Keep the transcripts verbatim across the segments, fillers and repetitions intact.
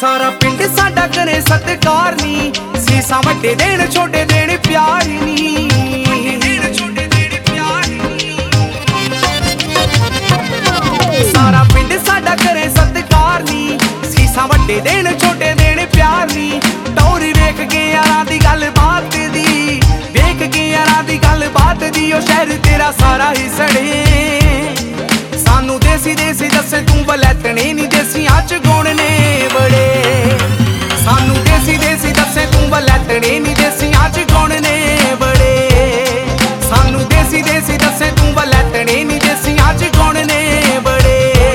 सारा पिंड साडा करे सत्कार नी, सीसा वड्डे देण छोटे देण प्यार नी। सारा पिंड साडा करे सत्कार नी, सीसा वड्डे देण छोटे देण प्यार नी। टौरी वेख के यारां दी गल बात दी, वेख के यारां दी गल बात दी, ओ शहर तेरा सारा ही सड़े। सानू देसी देसी दसे तू वलैतने नी, देसियां च गुण ने बड़े। सानू देसी देसी दसे तू वलैतने नी, देसियां च गुण ने बड़े। सानू देसी देसी दसे तू वलैतने नी, देसियां च गुण ने बड़े।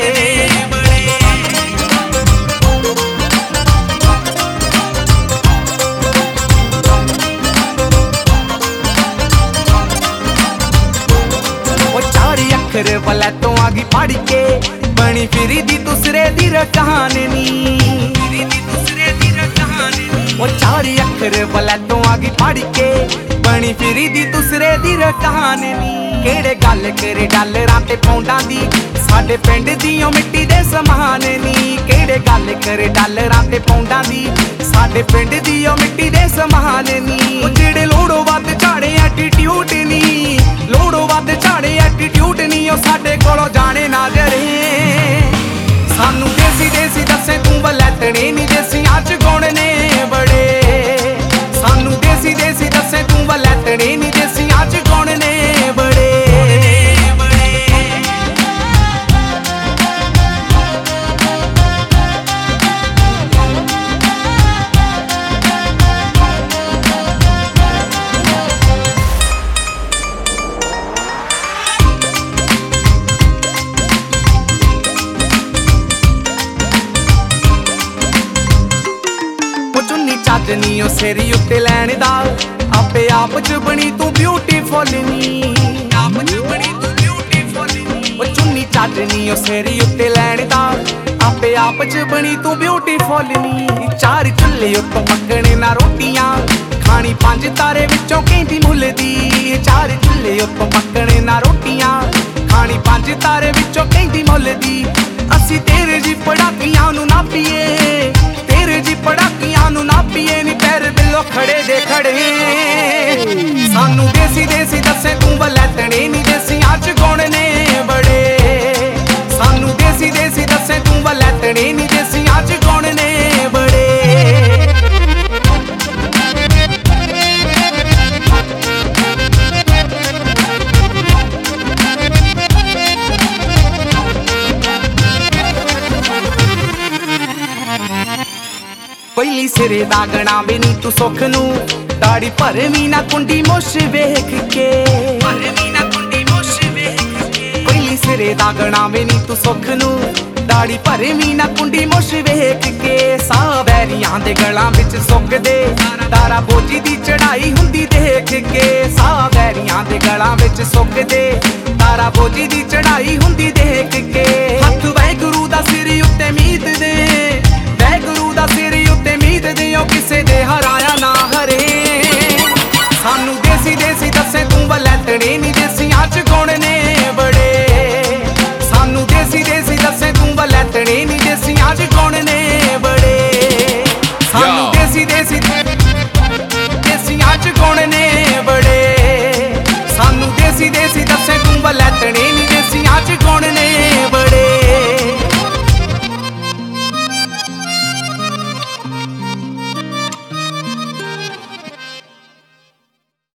अखर वलैतों आ गई पढ़ के, बनी फिरी दी दूसरे दी रटान नी। ओ चार अखर वलैतों आ गई पढ़ के, बनी फिरी दी दूसरे दी रटान नी। केड़े गल करे डालरां ते पौंडां दी, साडे पिंड दियों मिट्टी दे समान नी। केड़े गल करे डालरां ते पौंडां दी, साडे पिंड दियों मिट्टी दे समान नी। ओ जेड़े लोड़ों वध झाड़े एटीट्यूड नी, लोड़ों वध झाड़े एटीट्यूड नी, ओ साडे कोलों जाने ना जरे। सानू देसी देसी दसे तू वलैतने नी, देसियां च गुण ने बड़े। सानू देसी देसी दसे तू वलैतने नी, देसियां च गुण ने बड़े। नी ओ सिर उत्ते लैण दा, आपे आप च बनी तू ब्यूटीफुल नी। आप च बनी तू ब्यूटीफुल नी। ओ चुन्नी चज नी ओ सिर उत्ते लैण दा, आपे आप च बनी तू ब्यूटीफुल नी। चार चुल्हे उत्तों पकने ना रोटियां, खानी पंज तारे विचों कहंदी मुल दी। चार चुल्हे उत्तों पकने ना रोटियां, खानी पंज तारे विचों कहंदी मुल दी। असी तेरे जी पड़ाकियां नू ना पीए, तेरे जी पड़ाकियां नू ना पीए नी, पैर बिलो खड़े दे खड़े। सानू देसी देसी दसे तू वलैतने नी, देसियां च गुण ने बड़े। सानू देसी देसी दसे तू वलैतने नी, देसियां च गुण ने बड़े। पहली सिरे दागना भी नी तू सुख नू, दाड़ी भर भी ना कुंडी मुश वेख के। पहली सिरे दागना भी नी तू सुख नू, दाड़ी भर भी ना कुंडी मुश वेख के। सा बैरियां दे गलां विच सुकदे, तारा बोझी दी चढ़ाई हुंदी देख के। सा बैरियां दे गलां विच सुकदे, तारा बोझी दी चढ़ाई हुंदी देख के। हत्थ वाहिगुरू दा सिर उत्ते मीत दे, वाहिगुरू दा सिर उत्ते मीत दे, ओ किसे दे हराया ना हरे। सानू देसी देसी दसे तू वलैतने नी, देसियां च गुण ने बड़े। सानू देसी देसी दसे तू वलैतने नी, देसियां च गुण ने बड़े। सानू देसी देसी देसियां च गुण ने बड़े। सानू देसी देसी दसे तू वलैतने नी, देसियां च गुण ने बड़े।